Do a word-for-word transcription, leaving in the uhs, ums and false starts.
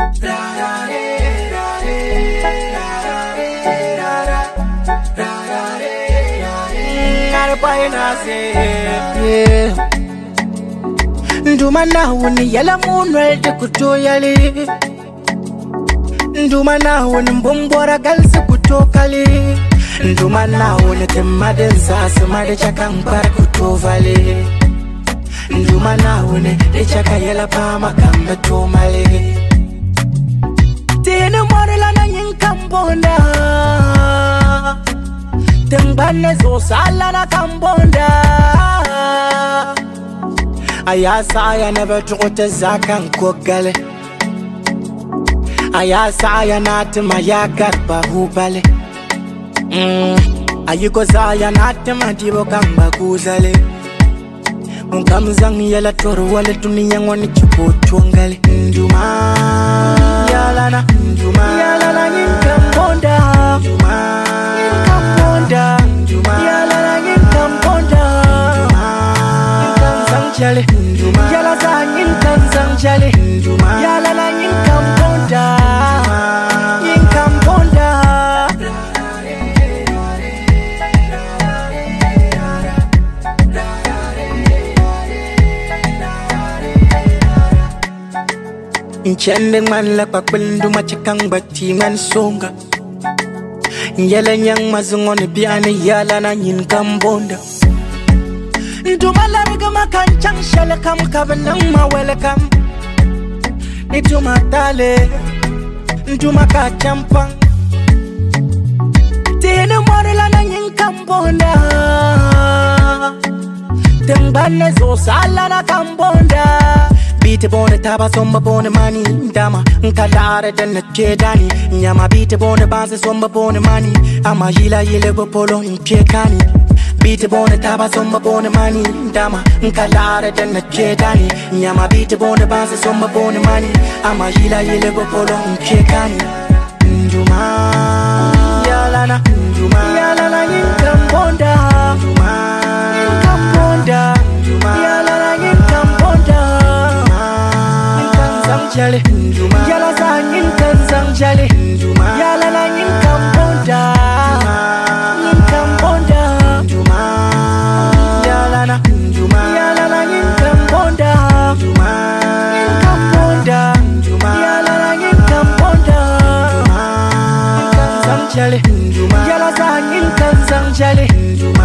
Nduma na wuni yala munwel de kuto yali. Nduma na wuni mbumbora galsi kuto kali. Nduma na wuni temade nzasi made chaka mpara kuto vali. Nduma na wuni de chaka yala pama kamba to mali. Tene morela na nyinkambonda. Tembane zo sala na kambonda. Ayasa aya never tukote zakan kokale. Ayasa aya nati mayakat bahubale. Mm. Ayiko zaya nati madibo kamba kuzale. Unkamzang yala toro wale dunia ngoni chupo tuangale. Nduma yala na nduma yala na nyinkambonda. Nduma nyinkambonda. Nduma yala na nyinkambonda. Jale, nduma yala za nyinkanzang jale, nduma yala na nyinkambonda, nyinkambonda. Nchende man la kwa nduma chikang bati man songa. Yala nyang mazungone biane yala na nyinkambonda. Nduma larga makanchang shale kam kabanang ma welcome. Nduma tale, nduma kachampang. Tene morela na nyinkambonda. Tembane zo sala na kambonda. Bite bone taba somba bone mani dama nkadare denne chedani nyama bite bone banse somba bone mani ama yila yile bopolo nchekani. Bite bone taba somba bone mani dama nkalare denne chedani nyama bite bone banse somba bone mani ama yila yile bopolo nchekani. Nduma yala na nduma yala na nyinkambonda. Nduma nyinkambonda. Nduma yala na nyinkambonda. Jale, nduma yala za nyinkanzang jale, nduma yala na nyinkambonda, nyinkambonda. Nduma yala na nduma yala na nyinkambonda, nduma nyinkambonda. Nduma yala na nyinkambonda, nyinkambonda. Jale, nduma yala za nyinkanzang jale, nduma